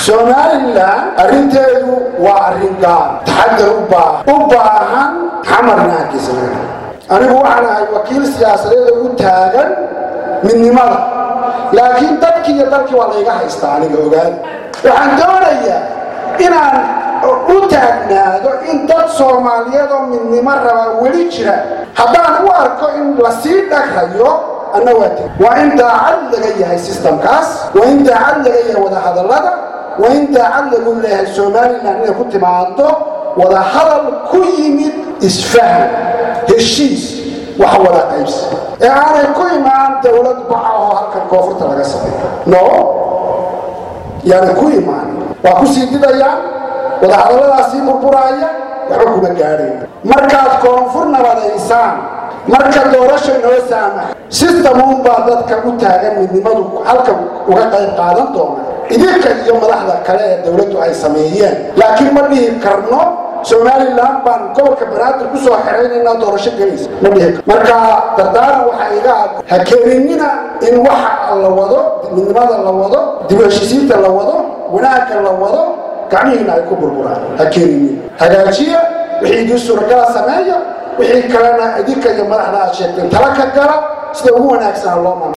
Somaliland arrinteedu waa arrin gaar taxadar u baahan xamarna hakisana anigu waxaan ahay wakiil siyaasadeed u taagan midnimada laakiin dadkii iyo dalkii waa la iga haystaa aniga ogaad waxaan doonayaa inaan u taagnaado in dad Soomaaliyeed oo midnimo raba weli jira haddaan u arko in la sii dhagrayo waa in daacad laga yahay systemkaas waa in daacad laga yahay wada hadallada waa in daacad lagu leeyahay Somaliland inay ku timaado wada hadal ku yimid isfahan heshiis waxa wada qaybs ee aanay ku imaan dawlad baxa oo halka koonfurta laga sameeyo no yaani ku imaan waa ku sii didayaan wada hadalladaasi burburaya waxa kuma gaareen markaad koonfur nabadaysaan marka doorasho inoo saamax system baa dadka u taagan midnimadu halka uga qayb qaadan doona idinka iyo madaxda kale ee dawladdu ay sameeyeen laakiin ma dhihi karno Somaliland baan gobolka Banaadir ku soo xireenayna doorasho galaysa ma dhihi marka dardaaran waxa iga hakeenina in waxa la wado midnimada la wado dibashisiinta la wado wanaagga la wado gacmihiina ay ku burburaan hakeenina hagaajiya wixii suuragal sameeyo wixii kalena idinka iyo madaxda aad sheegteen tala ka gala sida ugu wanaagsan loo